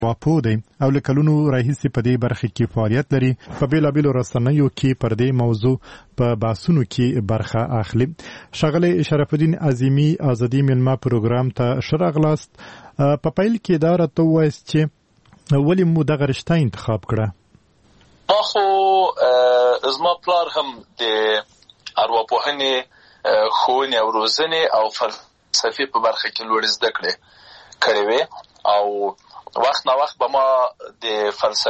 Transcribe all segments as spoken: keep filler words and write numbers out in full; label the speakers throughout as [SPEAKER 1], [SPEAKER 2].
[SPEAKER 1] واپو دی او له کلونو راهیسې په دې برخه کې فعالیت لري. په بېلابېلو رسنیو کې پر دې موضوع په بحثونو کې برخه اخلي. ښاغلی شرف الدین عظیمي ازادي میلمه پروګرام ته ښه راغلاست. په پیل کې دا راته ووایاست چې ولې مو دغه رشته انتخاب کړه؟
[SPEAKER 2] ما خو زما پلار هم د ارواپوهنې ښوونې او روزنې او فلسفې په برخه کې لوړې زده کړې کړې وې او وخت نا وخت به ما د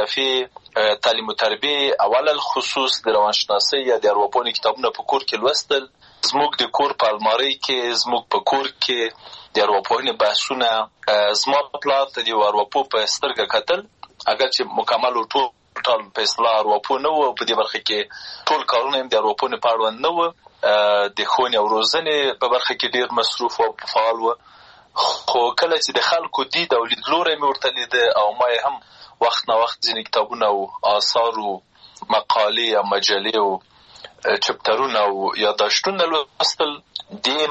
[SPEAKER 2] فلسفي تعلیم و تربیه اول الخصوص د روانشناسۍ یا د ارواپوهنې کتابونه په کور کې لوستل. زموږ د کور په المارۍ کې زموږ په کور کې د ارواپوهنې بحثونه زما پلار ته د ارواپوه په سترګه کتل، اگر چې مکمل ټول ټول په اصطلاح ارواپوه نه و. په دې برخه کې ټول کارونه هم د ارواپوهنې په اړوند نه و. د ښوونې او روزنې په برخه کې ډېر مصروف او فعال و. خو کله چې د خلکو دید او لیدلوری مې ورته لیده او ما یې هم وخت نه وخت ځینې کتابونه او آثار او مقالې او مجلې او چپټرونه او یادداشتونه لوستل. دې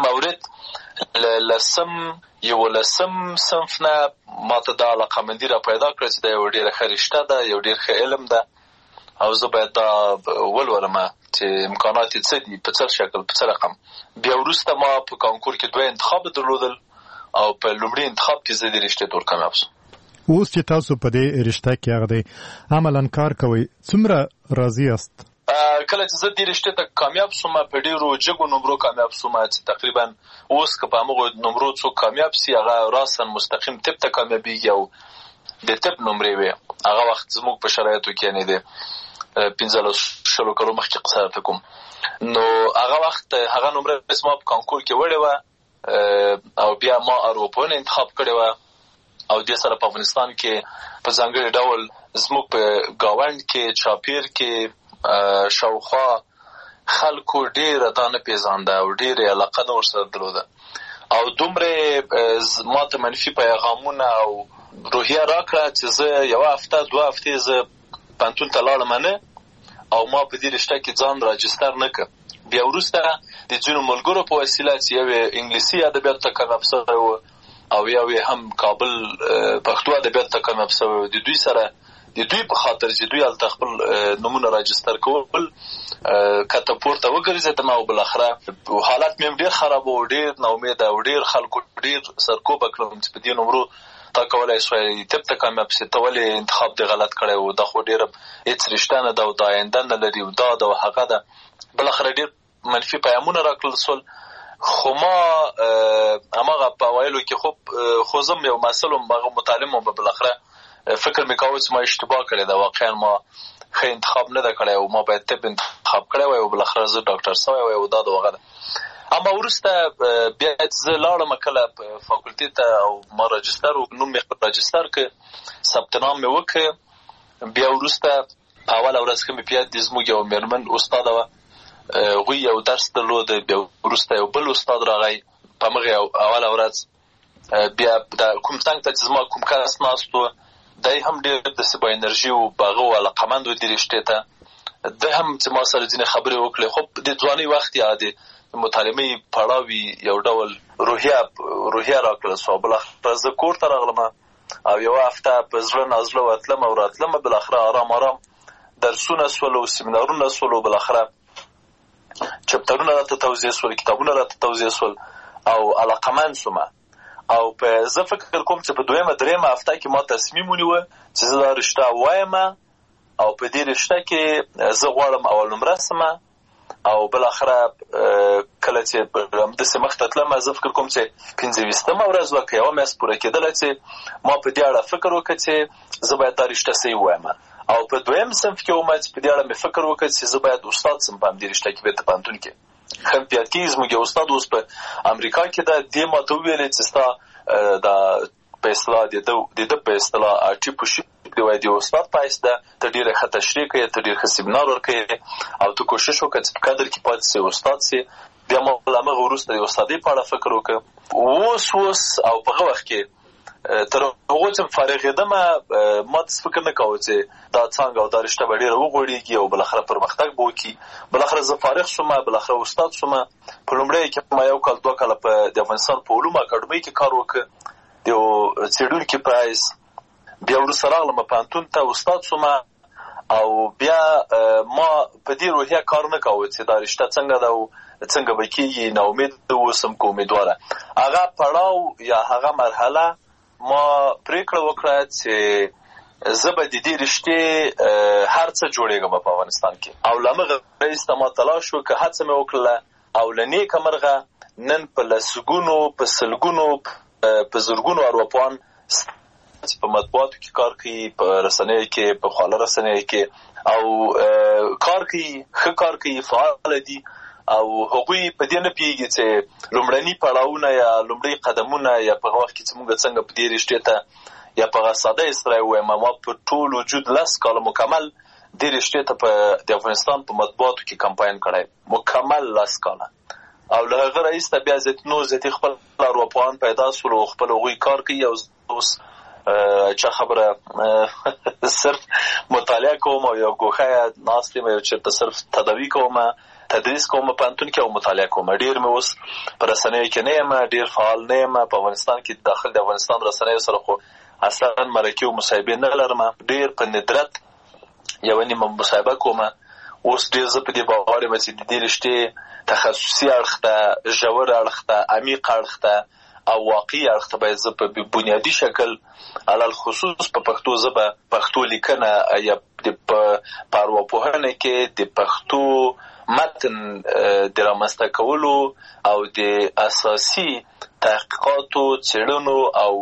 [SPEAKER 2] مورد لسم یولسم صنف نه ماته دا علاقه‌مندي را پیدا کړه چې دا یو ډېره ښه رشته ده، یو ډېر ښه علم ده او زه باید دا ولولم چې امکانات یې څه دي، په څه شکل، په څه رقم. بیا وروسته ما په کانکور کې دوه انتخاب درلودل او په لومړي انتخاب کې زه د رشتې تور کامیاب شوم.
[SPEAKER 1] اوس چې تاسو په دې رشته کې هغه دی عملاً کار کوئ، څومره راضي یاست؟
[SPEAKER 2] کله چې زه دې رشتې ته کامیاب شوم په ډېرو جګو نمرو کامیاب شوم چې تقریبا اوس که په همغو نمرو څوک کامیاب سي هغه راساً مستقیم طب ته کامیابېږي او د طب نمرې وې. هغه وخت زموږ په شرایطو کې یعنې د پنځلس شلو کلو مخکې قصه درته کوم، نو هغه وخت هغه نمره زما په کانکور کې وړې وه او بیا ما ارواپوهنه انتخاب کړې وه او دې سره په افغانستان کې په ځانګړي ډول زموږ په ګاونډ کې چاپیر کې شاوخوا خلکو ډېره دا نه پېژانده او ډېرې علاقه نه ورسره درلوده او دومره ما ته منفي پیغامونه او روحیه راکړه چې زه یوه هفته دوه هفتې زه پوهنتون ته لاړم نه او ما په دې رشته کې ځان راجستر نه کړ. بیا وروسته د ځینو ملګرو په وسیله چې یو یې انګلیسي ادبیاتو ته کامیاب شوی و او یو یې هم کابل پښتو ادبیاتو ته کامیاب شوی و، د دوی سره د دوی په خاطر چې دوی هلته خپل نومونه راجستر کول کته پورته وګرځېدم او بالاخره حالت مې هم ډېر خراب و، ډېر ناامیده او ډېر خلکو ډېر سرکوبه کړم چې په دې نمرو تا کولی شوی طب ته کامیاب سې، ته ولې انتخاب دې غلط کړی و، دا خو ډېره هېڅ رشته نه ده او دا آینده نه لري او دا ده او هغه ده. بالاخره ډېر منفي پیامونه راکړل سول. خو ما هماغه په اوایلو کې خو خو زه یو محصل وم، هغه متعلم وم، بالاخره فکر مې کاوه چې ما اشتباه کړې ده، واقعا ما ښه انتخاب نه ده کړی او ما باید طب انتخاب کړی وای او بالاخره زه ډاکټر سوی وای او دا د هغه ده. اما وروسته بیا چې زه لاړم کله فاکولټي ته او ما راجستر نوم مې راجستر کړ، ثبت نام مې وکړ. بیا وروسته په اوله ورځ کې مې په یاد دي زموږ یو مېرمن استاده وه، هغوی یو درس درلود. بیا وروسته یو بل استاد راغی په همغې اوله ورځ. بیا د کوم څنګ ته چې زما کوم کس ناست و دی هم ډېر داسې با انرژي و، په هغه و علاقمند و دې رشتې ته. دی هم چې ما سره ځینې خبرې وکړې، خو د ځوانۍ وخت یا د مطالعې پړاو یو ډول روحیه روحیه راکړل سوه. بالاخره زه کور ته راغلم او یوه هفته په زړه نازړه ورتلم او راتلم. بالاخره آرام آرام درسونه سول او سیمینارونه سول او بالاخره چپټرونه راته توضیح سول، کتابونه راته توضیح سول او علاقمند سوم. او په زه فکر کوم چې په دویمه درېیمه هفته کې ما تصمیم ونیوه چې زه دا رشته وایم او په دې رشته کې زه غواړم اول نمره سم او بالاخره کله چې همداسې مخته تلم زه فکر کوم چې پنځه ویشتمه ورځ وه که یوه میاشت پوره کېدله چې ما په دې اړه فکر وکړ چې زه باید دا رشته صحیح ووایم او په دویم صنف کې وم چې په دې اړه مې فکر وکړ چې زه باید استاد سم په همدې رشته کې بېرته پوهنتون کې. ښه مې په یاد کېږي زموږ یو استاد اوس په امریکا کې ده، دې ما ته وویلې چې ستا دا په اصطلاح د ده په اصطلاح ټیپوشیپ دی وایي د استاد په حیث ده، ته ډېره ښه تشریح کوې، ته ډېر ښه سیمینار ورکوې او ته کوشش وکړه چې په قدر کې پاتې سې استاد سې. بیا ما له همغه وروسته د استادۍ په اړه فکر وکړ. اوس اوس او په هغه وخت کې تر هغو چې فارغېدمه ما داسې فکر نه کوه چې دا څانګه او دا رشته به ډېره وغوړېږي او بالاخره پرمختګ به وکړي. بالاخره زه فارغ شوم، بالاخره استاد شوم. په لومړی کې ما یو کال دوه کاله په د افغانستان په علومو اکاډمۍ کې کار وکړ د یو څېړونکي په حیث. بیا وروسته راغلم پوهنتون ته استاد شوم او بیا ما په دې روحیه کار نه کاوه چې دا رشته څنګه ده او څنګه به کېږي ناامید اوسم که امیدواره هغه پړاو یا هغه مرحله ما پرېکړه وکړه چې زه به د دې رشتې هر څه جوړېږم په افغانستان کې او له همغه رایسته ما تلاش وکړه هڅه مې وکړله او له نیکه مرغه نن په لسګونو په سلګونو په زرګونو ارواپوهان په مطبوعاتو کې کار کوي په رسنیو کې په خواله رسنیو کې او کار کوي ښه کار کوي فعال دي او هغوی په دې نه پوهېږي چې لومړني پړاوونه یا لومړي قدمونه یا په هغه وخت کې چې موږ څنګه په دې رشتې ته یا په ساده اصطلاح ووایم ما په ټول وجود لس کاله مکمل دې رشتې ته په د افغانستان په مطبوعاتو کې کمپاین کړی مکمل لس کاله او له هغه راهیسته بیا زیاتنو زیاتې خپل ارواپوهان پیدا شول او خپل هغوی کار کوي او اوس چا خبره صرف مطالعه کوم او یو ګوښه ناست یم یو چېرته صرف تداوي کوم تدریس کوم په پوهنتون کې او مطالعه کوم ډېر مې اوس په رسنیو کې نه یم ډېر فعال نه یم په افغانستان کې داخل د افغانستان رسنیو سره خو اصلا مرکې او مصاحبې نه لرم ډېر په ندرت یوه نیمه مصاحبه کوم اوس ډېر زه په دې باور یم چې د دې رشتې تخصصي اړخ ته ژور اړخ ته عمیق اړخ ته او واقعي اړخ ته باید زه په بنیادي شکل علل خصوص په پښتو ژبه پښتو لیکنه یا په ارواپوهنه کې د پښتو متن د رامنځته کولو او د اساسي تحقیقاتو څېړنو او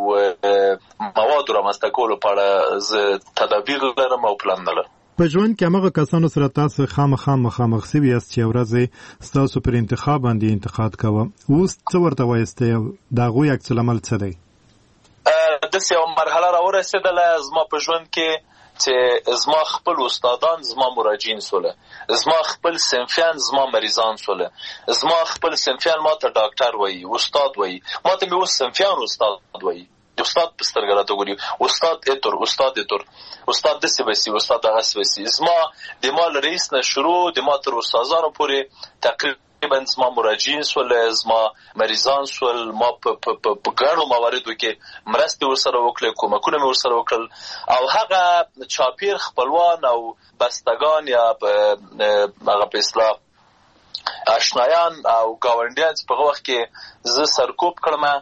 [SPEAKER 2] موادو رامنځته کولو په اړه زه تدابیر لرم او پلان نه لرم.
[SPEAKER 1] په ژوند کې همغه کسانو سره تاسو خامخا مخامخ سوي یاست چې ورځې ستاسو پر انتخاب باندې انتقاد کوه اوس څه ورته وایستې د هغوی عکس العمل څه دی؟
[SPEAKER 2] داسې یوه مرحله راورسېدله زما په ژوند کې چې زما خپل استادان زما مراجعین سوله زما خپل صنفیان زما مریضان سوله زما خپل صنفیان ما ته ډاکټر وایي استاد وایي ما ته مې اوس صنفیان استاد وایي استاد په سترګه راته ګوري استاد اتر استاد اتر استاد داسې بسي استاد دغسې بسي زما د ما له رئیس نه شروع د ما تر استادانو پورې تقریبا زما مراجعین سول زما مریضان سول ما په ګڼو مواردو کې مرستې ورسره وکړې کومکونه مې ورسره وکړل او هغه چاپیر خپلوان او بستګان یا هغه په اصطلاح اشنایان او ګاونډیان چې په هغه وخت کې زه سرکوب کړم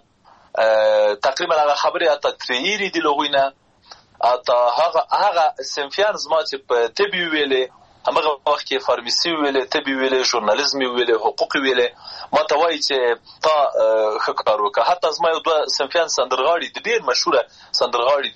[SPEAKER 2] تقریبا هغه خبرې اته ترېیرې دي له هغوی نه اته هغه هغه صنفیان زما چې په طب یې ویلې همغه وخت کې فارمیسي ویلې طب یې ویلې ژورنالیزم یې ویلې حقوق یې ویلې ما ته وایي چې تا ښه کار وکړه حتی زما یو دوه صنفیان سندرغاړي دي ډېر مشهوره سندرغاړي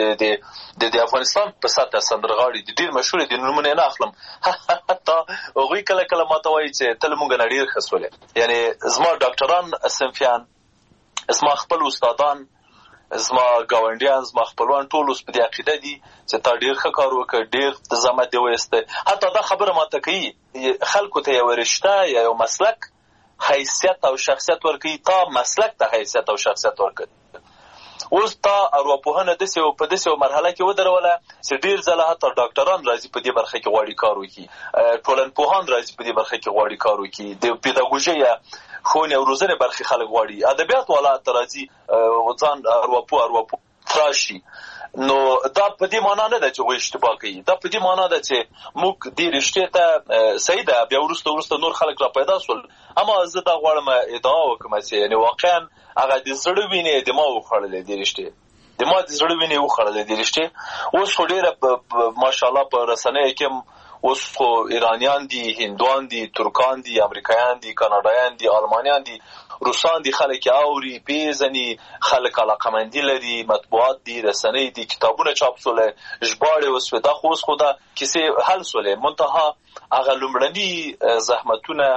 [SPEAKER 2] دي د افغانستان په سطحه سندرغاړي دي ډېر مشهوره دي نومونه یې نه اخلم حتی هغوی کله کله ما ته وایي چې ته له موږ نه ډېر ښه سولې یعنې زما ډاکټران صنفیان زما خپل استادان زما ګاونډیان زما خپلوان ټول اوس په دې عقیده دي چې تا ډېر ښه کار وکړ ډېر زحمت دې وایسته حتی دا خبره ماته کوي خلکو ته یوه رشته یا یو مسلک حیثیت او شخصیت ورکوي تا مسلک ته حیثیت او شخصیت ورکوي اوس تا ارواپوهنه داسې په داسې یو مرحله کې ودروله چې ډېر ځله حتی ډاکټران راځي په دې برخه کې غواړي کار وکړي ټولنپوهان راځي په دې برخه کې غواړي کار وکړي د پیداګوژۍ یا ښوونې او روزنې برخې خلک غواړي ادبیات والا ته راځي ځان ارواپوه ارواپوه راشي نو دا په دې معنا نه ده چې هغوی اشتباه کوي دا په دې معنا ده چې موږ دې رشتې ته صحیح ده بیا وروسته وروسته نور خلک را پیدا شول اما زه دا غواړم ادعا وکړم چې یعنې واقعا هغه د زړه وینې د ما وخوړلې دې رشتې د ما د زړه وینې وخوړلې دې رشتې اوس خو ډېره ماشاءالله په رسنیو کې اوس خو ایرانیان دي هندوان دي ترکان دي امریکایان دي کاناډایان دي آلمانیان دي روسان دي خلک اوري پیژني خلک علاقمندي لري مطبوعات دي رسنۍ دي کتابونه چاپ سوله ژباړې وسوې دا خو اوس خو دا کیسې حل سوله منتها هغه لومړني زحمتونه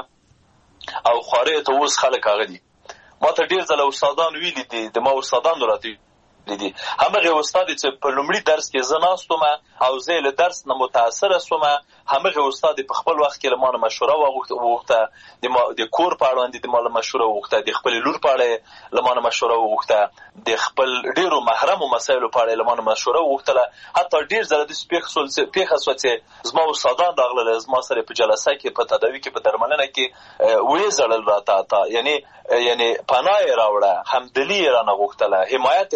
[SPEAKER 2] او خوارۍ ته اوس خلک هغه دي ما ته ډېر ځله استادان ویلي دي د ما استادان راته دي همغه استاد چې په لومړي درس کې زه ناست وم او زه له درس نه متاثره شوم همغه استاد په خپل وخت کې له ما نه مشوره وغوښته د کور په اړه د ما له مشوره وغوښته د خپل لور په اړه له ما نه مشوره وغوښته د خپل ډېرو محرمو مسایلو په اړه له ما نه مشوره وغوښتله حتی ډېر ځله داسې پېښه شوه چې زما استادان راغلل زما سره په جلسه کې په تداوي کې په درملنه کې ویې ژړل راته یعنې یعنې پناه یې راوړه همدلي یې رانه غوښتله حمایت یې رانه غوښتله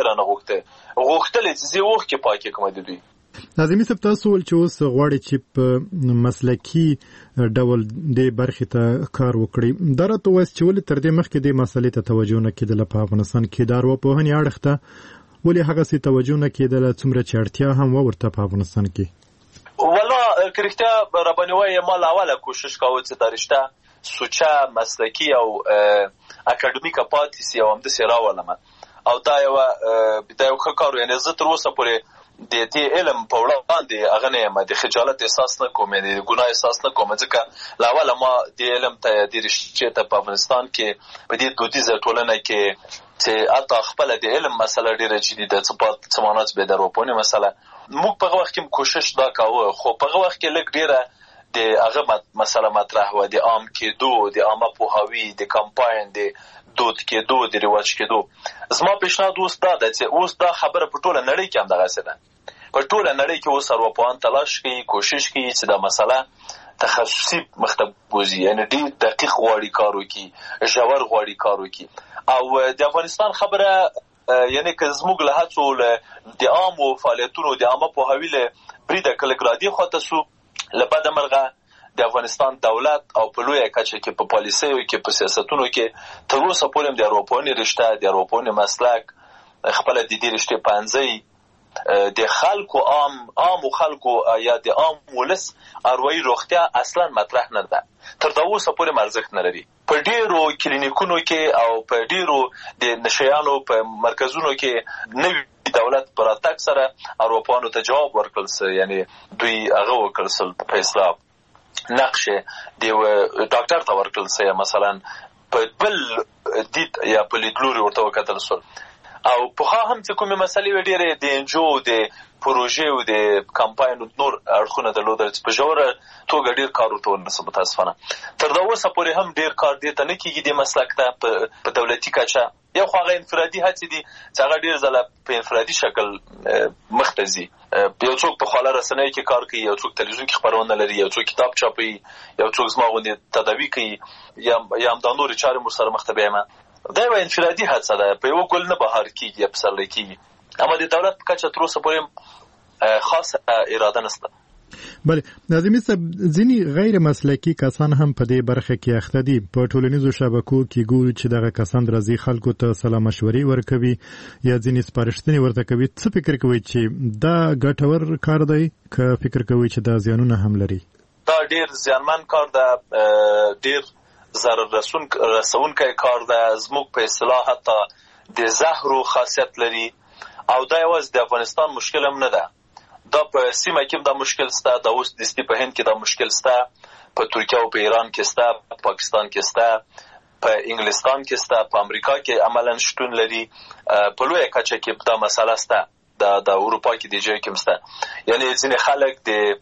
[SPEAKER 2] وخت غوښتل چې زه وخت کې پاکي کوم د دوی
[SPEAKER 1] ناظمي صاحب تاسو ول چې اوس غواړي چې په مسلکي ډول د برخې ته کار وکړي دا راته وایي چې ولې تر دې مخکې د مسلې ته توجه نه کېدله په افغانستان کې د ارواپوهنې اړخ ته ولې هغسې توجه نه کېدله څومره چې اړتیا هم ورته په افغانستان کې
[SPEAKER 2] والله که رښتیا راباندې وایي ما له اوله کوشش کاوه چې دا رشته سوچه مسلکي او اکاډمیکه پاتې سي او همداسې راولمه او دا یوه دا یو ښه کار و یعنې زه تر اوسه پورې د دې علم په وړاندې هغه نه یم د خجالت احساس نه کوم د ګناه احساس نه کوم ځکه له اوله ما د علم ته د رشتې ته په افغانستان کې په دې دودیزه ټولنه کې چې حتی خپله د علم مسله ډېره جدي ده څه معنا چې به د ارواپوهنې مسله موږ په هغه وخت کې کوشش دا کاوه خو په هغه وخت کې لږ ډېره د هغه مسله مطرح وه د عام کېدو د عامه پوهاوي د کمپاین د دود کېدو د رواج کېدو زما پیشنهاد اوس دا ده چې اوس دا خبره په ټوله نړۍ کې هم دغسې ده په ټوله نړۍ کې اوس ارواپوهان تلاش کوي کوشش کوي چې دا مسله تخصصي مخ ته بوځي یعنې ډېر دقیق غواړي کار وکړي ژور غواړي کار وکړي او د افغانستان خبره یعنې که زموږ له هڅو د عامو فعالیتونو د عامه پوهاوي له بریده که لږ رادې خواته سو له بده مرغه د افغانستان دولت او په لویه کچه کې په پالیسیو کې په سیاستونو کې تر اوسه پورې هم د ارواپوهنې رشته د ارواپوهنې مسلک خپله د دې رشتې پنځۍ د خلکو عام عامو خلکو یا د عام ولس اروايي روغتیا اصلا مطرح نه ده تر دا اوسه پورې ارزښت نه لري په ډېرو کلینیکونو کې او په ډېرو د نشیانو په مرکزونو کې نوي دولت پر راتګ سره ارواپوهانو ته جواب ورکړل سه یعنې دوی هغه وکړل سل په اصطلاح نقشه د ډاکټر ته ورکړل سه مثلا په بل دید یا په لیدلوري ورته وکتل سول او پخوا هم چې کومې مسلې وې ډېرې د انجو د پروژې او د کمپاین نور اړخونه درلودل چې په ژوره توګه ډېر کار ورته ونرسه متاسفانه تر دا اوسه پورې هم ډېر کار دې ته نه کېږي دې مسلک ته په دولتي کچه یو خو هغه انفرادي هڅې دي چې هغه ډېر ځله په انفرادي شکل مخ ته ځي یو څوک په خواله رسنیو کې کار کوي یو څوک تلویزیون کې خپرونه لري یو څوک کتاب چاپوي یو څوک زما غوندې تداوي کوي یا یا همدا نورې چارې مور سره مخ ته بیایم دا یوه انفرادي هڅه ده په یوه ګل نه بهار کېږي یا پسرلی کېږي اما د دولت په کچه تر اوسه پورې خاصه اراده نشته
[SPEAKER 1] بله ناظمي صاحب ځینې غیر مسلکي کسان هم په دې برخه کې اخته دي په ټولنیزو شبکو کې ګورو چې دغه کسان راځي خلکو ته سلا مشورې ورکوي یا ځینې سپارښتنې ورته کوي څه فکر کوئ چې دا ګټور کار دی که فکر کوئ چې دا زیانونه هم لري
[SPEAKER 2] دا ډېر زیانمن کار ده ډېر ضرر رسونکی کار ده زموږ په اصطلاح حتی د زهرو خاصیت لري او دا یوازې د افغانستان مشکل هم نه ده دا په سیمه کې دا مشکل سته دا اوس دستی په هند کې دا مشکل سته په ترکیه او په ایران کې سته په پاکستان کې سته په انګلستان کې سته په امریکا کې عملاً شتون لري په لویه کچه کې دا مسله سته د د اروپا کې د ځای کې سته یعنی ځینې خلک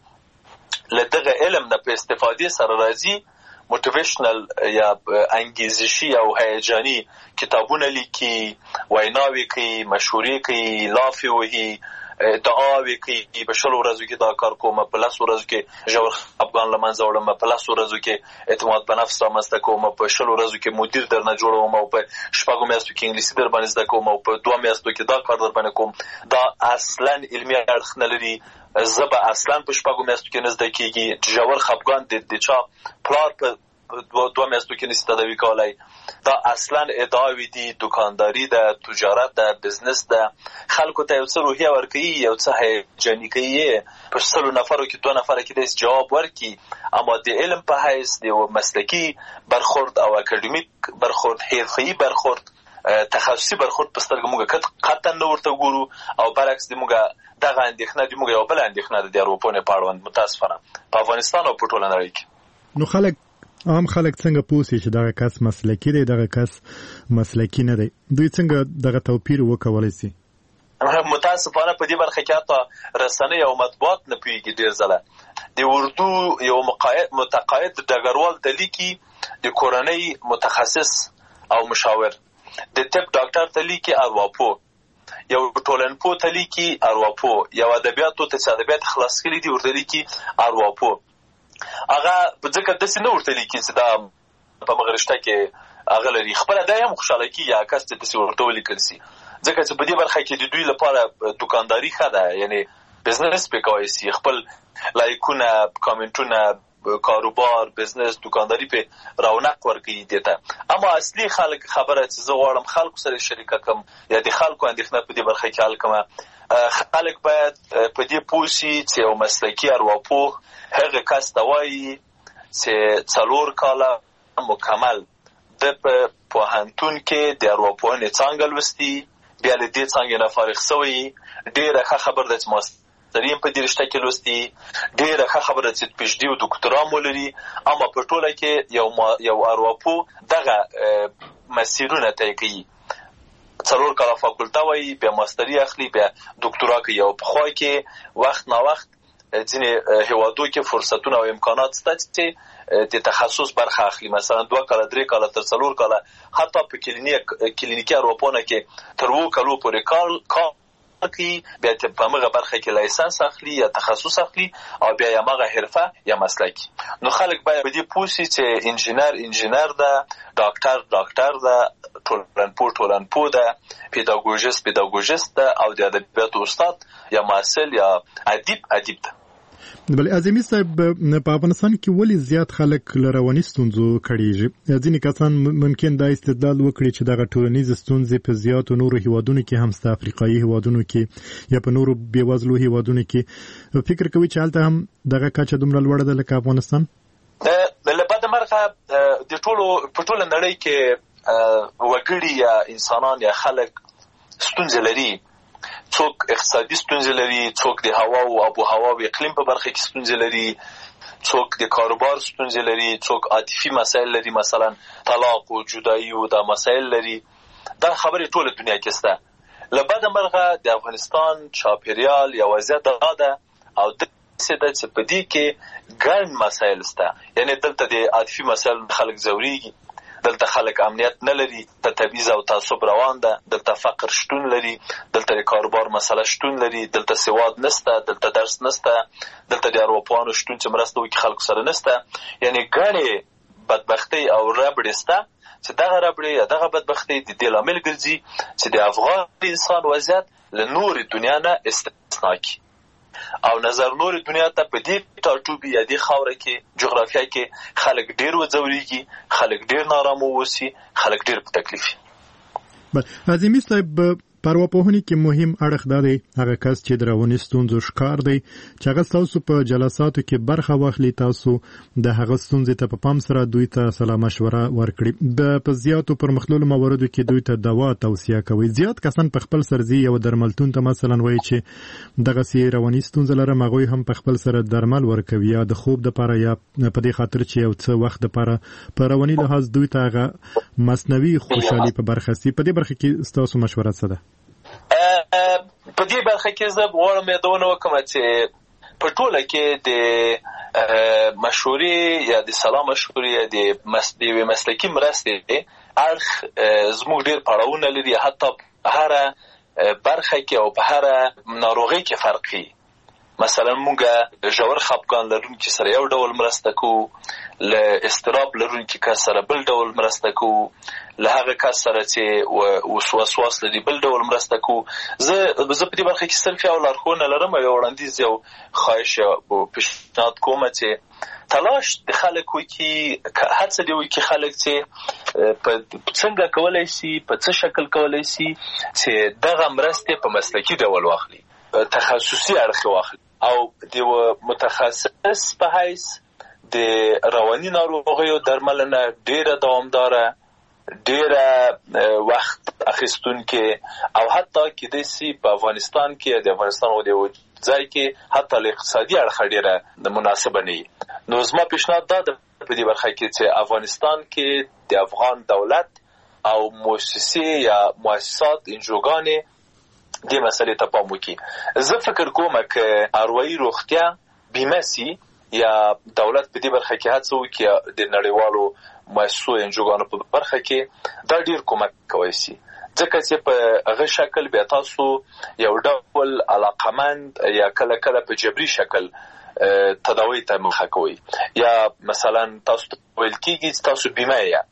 [SPEAKER 2] د له دغه علم نه په استفادې سره راځي موټیویشنل یا انګیزشي او هیجاني کتابونه لیکي ویناوي کوي مشورې کوي لافې وهي دعاوې کوي په شلو ورځو کې دا کار کوم په لسو ورځو کې ژور افغان له منځه وړم په لسو ورځو کې اعتماد په نفس رامنځته کوم په شلو ورځو کې مدیر درنه جوړوم او په شپږو میاشتو کې انګلیسي در باندې زده کوم او په دوه میاشتو کې دا کار در باندې کوم دا اصلا علمي اړخ نه لري زه به اصلا په شپږو میاشتو کې نه زده کېږي ژور خفګان د چا پلار په دوه میاشتو کې نشي تداوي کولی دا اصلا ادعاوې دي دکانداري ده تجارت ده بزنس ده خلکو ته یو څه روحیه ورکوي یو څه هیجاني کوي په سلو نفرو کې دوه نفره کې داسې جواب ورکړي اما د علم په حیث د مسلکي برخورد او اکاډمیک برخورد حرفه‌ایي برخورد تخصصي برخورد په سترګه موږ قطعا نه ورته ګورو او برعکس د موږ دغه اندېښنه د موږ یو بله اندېښنه ده د ارواپوهنې په اړوند متاسفانه په افغانستان او په ټوله نړۍ کې
[SPEAKER 1] نو خلک عام خلک څنګه پوه شي چې دغه کس مسلکي دی دغه کس مسلکي نه دی دوی څنګه دغه توپیر وکولی شي
[SPEAKER 2] متاسفانه په دې برخه کې حتی رسنۍ او مطبوعات نه پوهېږي ډېر ځله د اردو یو متقاعد ډګروال ته لیکي د کورنۍ متخصص او مشاور د طب ډاکټر ته لیکي ارواپوه یو ټولنپوه ته لیکي ارواپوه یو ادبیاتو ته چې ادبیات خلاص کړي دي ورته لیکي ارواپوه هغه په ځکه داسې نه ورته لیکي چې دا په مغه رشته کې هغه لري خپله دا هم خوشحاله کېږي هغه کس چې داسې ورته ولیکل شي ځکه چې په دې برخه کې د دوی لپاره دکانداري ښه ده، یعنی بزنس پې کولی شي، خپل لایکونه، کامنټونه، کاروبار، بزنس، دکانداري پې رونق ورکوي دې ته. اما اصلي خلک خبره چې زه غواړم خلکو سره شریکه کړم یا د خلکو اندېښنه په دې برخه کې حل کړم، خلک باید په دې پوه شي چې یو مسلکي ارواپوه هغه کس ته وایي چې څلور کاله مکمل د په پوهنتون کې د ارواپوهنې څانګه لوستي، بیا له دې څانګې نه فارغ شوی، ډېره ښه خبره ده چې ماستري په دې رشته کې لوستي، ډېره ښه خبره ده چې پی ایچ ډي او دکترا مو لري. اما په ټوله کې یو یو ارواپوه دغه مسیرونه طی کوي، څلور کاله فاکولته وایي، بیا ماستري اخلي، بیا دکترا کوي. او پخوا کې وخت نا وخت ځینې هیوادو کې فرصتونه او امکانات شته چې د تخصص برخه اخلي، مثلا دوه کاله، درې کاله، تر څلور کاله، حتی په کلینیک کلینیکي ارواپوهنه کې تر اووه کالو پورې کار کار کوي، بیا په همغه برخه کې لایسنس اخلي یا تخصص اخلي او بیا یې همغه حرفه یا مسلک. نو خلک باید په دې پوه شي چې انجینر انجینر ده، ډاکټر ډاکټر ده، ټولنپوه ټولنپوه ده، پیداګوژیست پیداګوژیست ده، او د ادبیاتو استاد یا محصل یا ادیب ادیب ده.
[SPEAKER 1] بل اعظمي صاحب، په افغانستان کې ولې زیات خلک له رواني ستونزو کړيږي؟ ځینې کسان ممکن دا استدلال وکړي چې دغه ټولنیز ستونزې په زیاتو نورو هیوادونو کې هم ستا افریقایي هیوادونو کې یا په نورو بیوزلو هیوادونو کې، فکر کوي چې هلته هم دغه کچه دومره لوړه ده لکه افغانستان؟
[SPEAKER 2] له بده مرغه د ټولو په ټوله نړۍ کې وګړي یا انسانان یا خلک ستونزې لري. څوک اقتصادي ستونزې لري، څوک د هوا او آب و هوا او اقلیم په برخه کې ستونزې لري، څوک د کاروبار ستونزې لري، څوک عاطفي مسایل لري، مثلا طلاق او جدایي او دا مسایل لري. دا خبرې ټوله دنیا کې شته. له بده مرغه د افغانستان چاپیریال یا وضعیت دا ده او داسې ده چې په دې کې ګڼ مسایل شته. یعنی دلته د عاطفي مسایل خلک ځورېږي، دلته خلک امنیت نه لري، د تبعیض او تعصب روان ده، دلته فقر شتون لري، دلته د کاروبار مسله شتون لري، دلته سواد نسته، دلته درس نسته، دلته د ارواپوهانو شتون چې مرسته وکړي خلکو سره نسته. یعنی ګڼې بدبختۍ او ربړې شته چې دغه ربړې یا دغه بدبختۍ د دې لامل ګرځي چې د افغان انسان وضعیت له نورې دنیا نه استثنا کړي او نظر نور دنیا ته په دې ټاټوبي یا دې خاوره کې جغرافیه کې خلک ډیر وځوريږي، خلک ډیر نارامه وسی، خلک ډیر په تکلیف.
[SPEAKER 1] اعظمي صاحب، په ارواپوهنې کې مهم اړخ دا دی هغه کس چې د رواني ستونزو ښکار دی چې هغه تاسو په جلساتو کې برخه واخلي، تاسو د هغه ستونزې ته په پام سره دوی ته سلا مشوره ورکړي، په زیاتو پرمختللو مواردو کې دوی ته دوا توصیه کوي. زیات کسان په خپل سرځي یو درملتون ته مثلا وایي چې دغه سي رواني ستونزه لرم، هغوی هم په خپل سره درمل ورکوي یا د خوب لپاره یا په دې خاطر چې یو څه وخت لپاره په رواني لحاظ دوی ته هغه مصنوعي خوشحالي په برخه سي. په دې برخه کې تاسو مشوره څه ده؟
[SPEAKER 2] په دې برخه کې زه غواړم یادونه وکړم چې په ټوله کې د مشورې یا د سلا مشورې یا د مسلکي مرستې اړخ زموږ ډېر پړاوونه لري، حتی په هره برخه کې او په هره ناروغۍ کې فرقي. مثلا موږ ژور خپګان لرونکي سره یو ډول مرسته کوو، له اضطراب لرونکي کس سره بل ډول مرسته کوو، له هغه کس سره چې وسواس لري بل ډول مرسته کوو. زه زه په دې برخه کې صرف یو لارښوونه لرم، یو وړاندیز، یو خواهش او پیشنهاد کوم چې تلاش د خلکو کې هڅه دی وکړي خلک چې په څنګه کولای شي، په څه شکل کولای شي چې دغه مرستې په مسلکي ډول واخلي، تخصصي اړخ واخلي او د متخصص په حیث د رواني ناروغیو درملنه ډیره دوامداره، ډیره وخت اخیستونکې او حتی کېدای شي په افغانستان کې د افغانستان او د ځای کې حتی له اقتصادي اړخه ډیره مناسبه نه وي. نو زما پیشنهاد دا ده په دې برخه کې چې افغانستان کې د افغان دولت او مؤسسې یا مؤسسات انجوګانې دې مسلې ته پام وکړي. زه فکر کوم چې اروايي روغتیا بیمه سي یا دولت په دې برخه کې هڅه وکړي د نړیوالو مؤسسو انجوګانو په برخه کې دا ډیر کومک کوي سي، ځکه چې په هغه شکل بیا تاسو یو ډول علاقمند یا کله کله په جبري شکل تداوی ته مخه کوي، یا مثلا تاسو ویل کېږي تاسو بیمه یا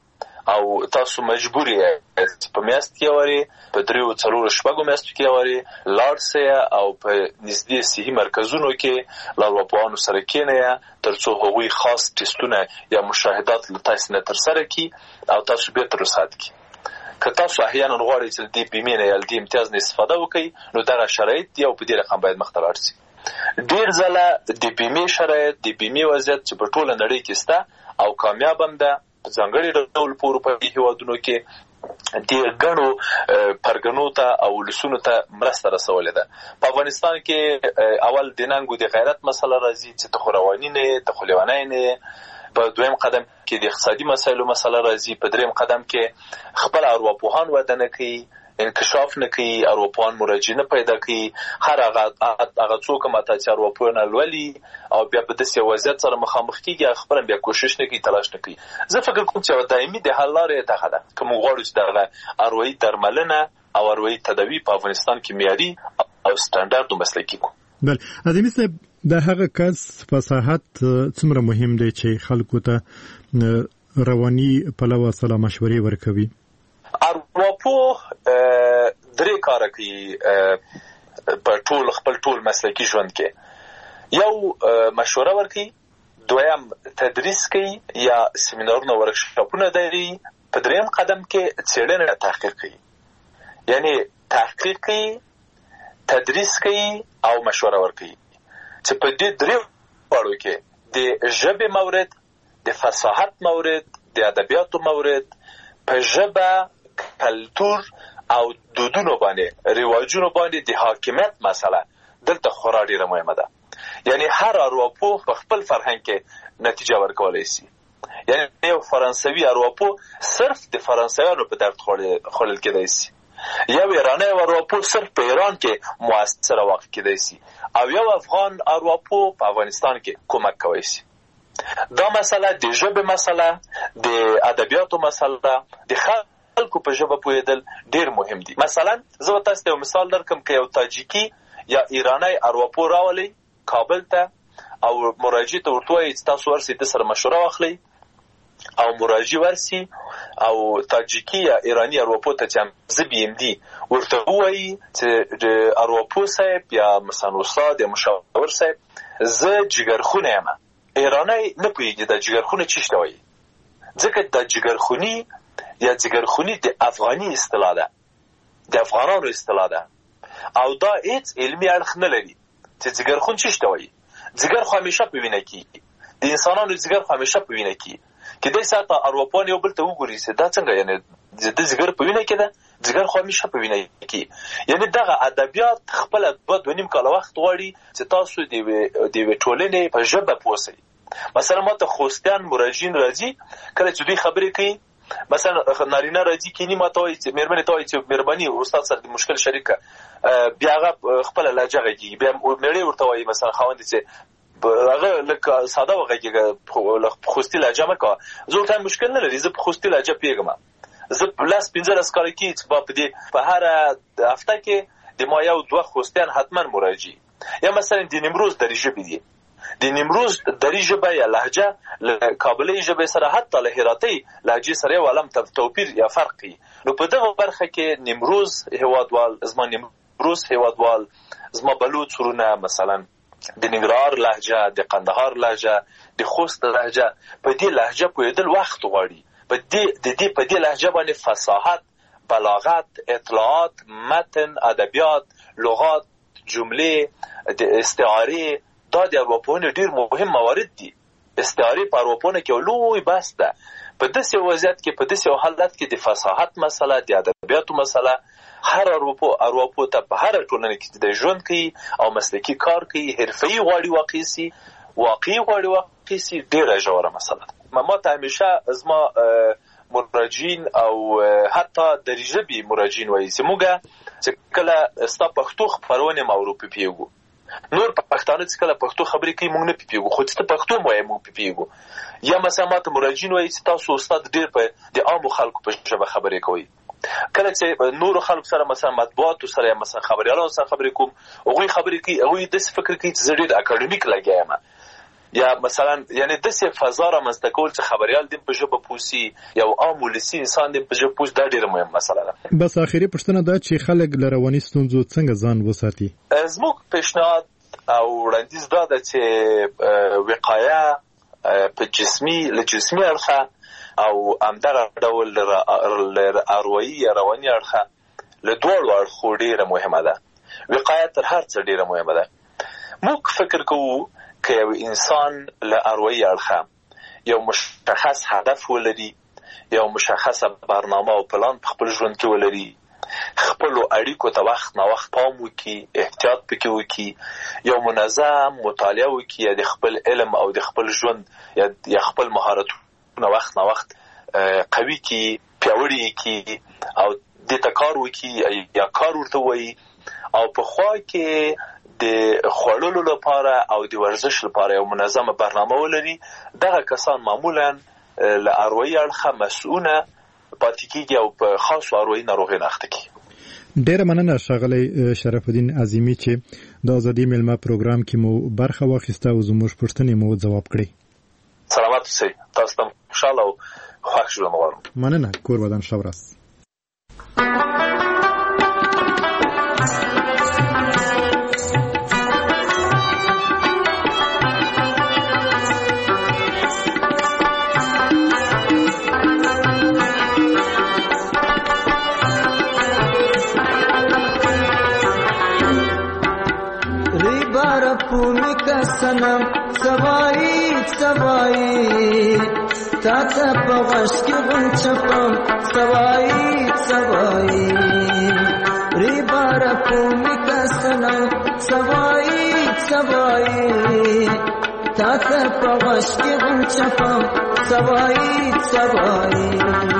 [SPEAKER 2] او تاسو مجبور یې په میاشت کې وری په دریو څلورو شپږو میاشتو کې وری لاړ سئ او په نږدې صحي مرکزونو کې له ارواپوهانو سره کښېنئ ترڅو هغوی خاص ټسټونه یا مشاهدات له تاسو نه ترسره کړي او تاسو بېرته رخصت کړي. که تاسو احیانا غواړئ چې د دې بیمې نه یا د دې امتیاز نه استفاده وکړئ نو دغه شرایط دي او په دې رقم باید مخته لاړ شي. ډېر ځله د بیمې شرایط د بیمې وضعیت چې په ټوله نړۍ کې شته او کامیاب هم ده په ځانګړي ډول په اروپایي هېوادونو کې د ګڼو پرګنو ته او ولسونو ته مرسته رسولې ده. په افغانستان کې اول د ننګ او د غیرت مسله راځي چې ته خو رواني نه یې ته خو لیونی نه یې. په دویم قدم کې د اقتصادي مسایلو مسله راځي. په دریم قدم کې خپل ارواپوهان وده نه کوي، انکشاف نه کوي، ارواپوهان مراجعه نه پیدا کوي. هر هغه هغه څوک ماته چې ارواپوه نه لولي او بیا په داسې وضعیت سره مخامخ کېږي خپله بیا کوشش نه کوي، تلاش نه کوي. زه فکر کوم چې دایمي د حل لاره یې دغه ده که موږ غواړو چې دغه اروايي درملنه او اروايي تداوي په افغانستان کې معیاري او سټنډارډ او مسلکي کړو.
[SPEAKER 1] بله ادمي صاحب د هغه کس فصاحت څومره مهم دی چې خلکو ته رواني پلوه سره مشورې ورکوي؟
[SPEAKER 2] ارواپوه درې کاره کوي په ټول خپل ټول مسلکي ژوند کې. یو مشوره ورکوي، دویم تدریس کوي یا سیمینارونه ورکشاپونه دي، په دریم قدم کې څېړنه تحقیق کوي. یعنی تحقیق کوي، تدریس کوي او مشوره ورکوي چې په دې درې واړو کې د ژبې مورد، د فصاحت مورد، د ادبیاتو مورد، په ژبه، کلتور او دودونو باندې رواجونو باندې د حاکمیت مسله دلته خورا ډیره مهمه ده. یعنی هر ارواپوه په خپل فرهنګ کې نتیجه ورکولای شي. یعنی یو فرانسوي ارواپوه صرف د فرانسویانو په درد خوړل کېدای شي، یو ایرانی ارواپوه صرف په ایران کې موثره واقع کېدای شي، او یو افغان ارواپوه په افغانستان کې کومک کوي شي. دا مسله د ژبې مسله، د ادبیاتو مسله، د خلکو په ژبه پوهېدل ډېر مهم دي. مثلا زه به تاسو ته یو مثال درکړم که یو تاجیکي یا ایرانی ارواپوه راولئ کابل ته او مراجع ته ورته وایي چې تاسو ورسئ ده سره مشوره واخلئ او مراجع ورسي او تاجیکي یا ایرانی ارواپوه ته چې زه بي ام دي ورته ووایي چې د ارواپوه صاحب یا مثلا استاد یا مشاور صاحب زه جګرخونه یم. ایرانی نه پوهېږي دا جګرخونه څه شته وایي، ځکه دا جګرخوني یا جګرخوني د افغاني اصطلاح ده، د افغانانو اصطلاح ده او دا هیڅ علمي اړخ نه لري چې جګرخون څه شته وایي. جګر خو همیشه په وینه کې، د انسانانو جګر خو همیشه په وینه کې. کېدای سي حتی ارواپوهان یو بل ته وګوري چې دا څنګه یعنې د جګر په وینه کې ده، جګر خو همیشه په وینه کې. یعنې دغه ادبیات خپله دوه دوه نیم کاله وخت غواړي چې تاسو د یوې ټولنې په ژبه پوه سئ. مثلا ما ته خوستیان مراجعین راځي، کله چې دوی خبرې کوي مثلا نارینه راځي کینی ما ته وایي چې مېرمنې ته وایي چې مهرباني استاد سره د مشکل شریکه، بیا هغه خپله لهجه غږېږي، بیا مېړی ورته وایي مثلا خاوند چې هغه لکه ساده وغږېږه، خوستي لهجه مه کوه. زه ورته مشکل نه لري، زه په خوستي لهجه پوهېږم، زه لس پنځلس کاله کېږي چې په دې په هره هفته کې د ما یو دوه خوستیان حتما مراجعي. یا مثلا د نیمروز دري ژبې دي، د نیمروز دري ژبه یا لهجه له کابلي ژبې سره حتی له هراتۍ لهجې سره یو عالم توپیر یا فرق کوي. نو په دغه برخه کې نیمروز هېوادوال، زما نیمروز هېوادوال، زما بلوچ ورونه مثلا د ننګرهار لهجه، د قندهار لهجه، د خوست لهجه، په دې لهجه پوهېدل وخت غواړي. په دې د دې په دې لهجه باندې فصاحت، بلاغت، اطلاعات، متن، ادبیات، لغات، جملې، د استعارې، دا د ارواپوهنې ډېر مهم موارد دي. استعارې په ارواپوهنه کې یو لوی بحث ده. په داسې وضعیت کې، په داسې حالت کې د فصاحت مسله، د ادبیاتو مسله هر ارواپوه ارواپوه ته په هره ټولنه کې د ژوند کوي او مسلکي کار کوي، حرفه‌ایي غواړي واقع سي، واقعي غواړي واقع سي، ډېره ژوره مسله ده. ما ته همیشه زما مراجعین او حتی دري ژبې مراجعین وایي چې موږ چې کله ستا پښتو خپرونې ما ورو پوهېږو، نور پښتانه چې کله پښتو خبرې کوي موږ نه پوهېږو، خو چې ته پښتو م وایې موږ پوهېږو. یا مثلا ما ته مراجعین وایي چې تاسو استاد ډېر په د عامو خلکو په ژبه خبرې کوئ. کله چې نورو خلکو سره مثلا مطبوعاتو سره یا مثلا خبریالانو سره خبرې کوم، هغوی خبرې کوي، هغوی داسې فکر کوي چې زه ډېر اکاډمیک لګیا یم. یا مثلا یعنی داسې فضا رامنځته کول چې خبریال دې په ژبه پوسي یو عام ولسي انسان دې په ژبه پوس دا ډېره مهمه مسله ده.
[SPEAKER 1] بس اخیری پوښتنه دا چې خلک له رواني ستونزو څنګه ځان وساتي؟
[SPEAKER 2] زموږ پیشنهاد او وړاندیز دا ده چې وقایه په جسمي له جسمي اړخه او همدغه ډول له اروایي یا رواني اړخه له دواړو اړخو ډېره مهمه ده. وقایه تر هر څه ډېره مهمه ده. موږ فکر کوو که یو انسان له اروایي اړخه یو مشخص هدف ولري، یو مشخصه برنامه او پلان په خپل ژوند کې ولري، خپلو اړیکو ته وخت نه وخت پام وکړي، احتیاط پکې وکړي، یو منظم مطالعه وکړي، یا د خپل علم او د خپل ژوند یا خپل مهارتونه وخت نه وخت قوي کړي، پیاوړي کړي او دې ته کار وکړي یا کار ورته وایي، او په خوا کې د خوړلو لپاره او د ورزش لپاره یو منظمه برنامه ولري. دغه کسان معمولا له اروایي اړخه مسؤونه پاتې کېږي او په خاصو اروایي ناروغیو اخته کېږي.
[SPEAKER 1] ډېره مننه ښاغلی شرف الدین عظیمي چې د ازادي میلمه پروګرام کې مو برخه واخیسته او زموږ پوښتنې مو ځواب کړې.
[SPEAKER 2] سلامت اوسئ. تاسو ته خوشحاله او خوښ ژوند غواړم.
[SPEAKER 1] مننه. کور ودان ښه ورځ.
[SPEAKER 3] سنم سوایی سوایی تاتا پغش کی غنچپم سوایی سوایی ری بارا پومی کا سنم سوایی سوایی تاتا پغش کی غنچپم سوایی سوایی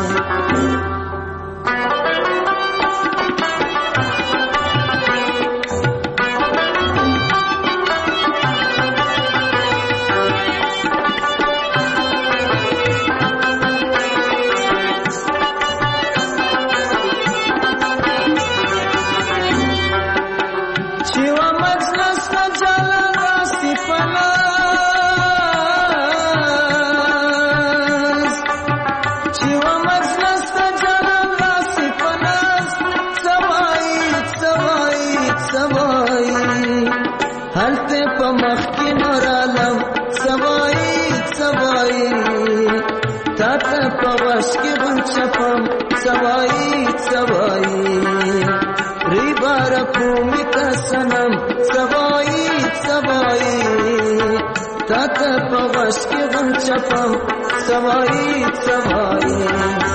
[SPEAKER 3] سوایی سوایی ری بارا پومی کا سنم سوایی سوایی تاتا پغش کی غم چپم سوایی سوایی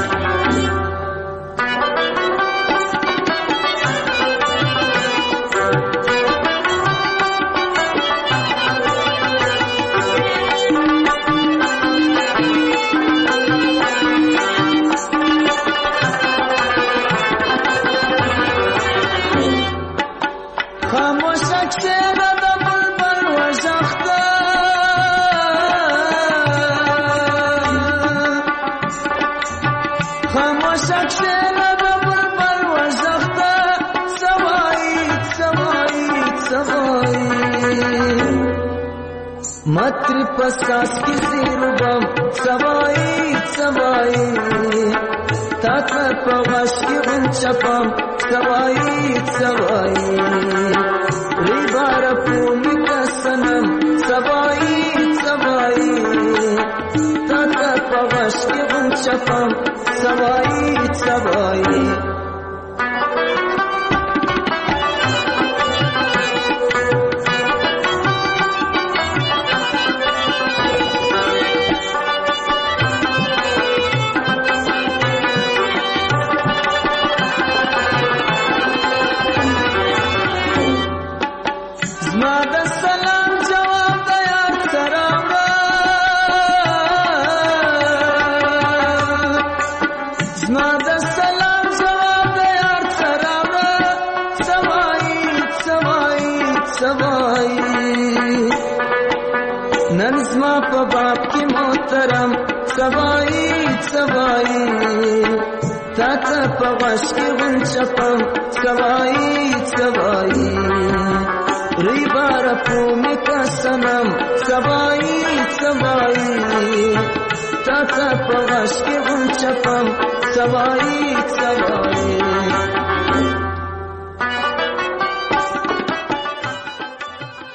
[SPEAKER 3] متری پساس کی زیربم سوایی سوایی تاتا پغش کی غنچپم سوایی سوایی ری بارا پومی کا سنم سوایی سوایی تاتا پغش کی غنچپم سوایی سوایی سوایی سوایی تاتا پغش کی غنچپم سوایی سوایی روی بار پومی کا سنم سبایی سبایی تا تا پغش کی غن چپم سبایی سبایی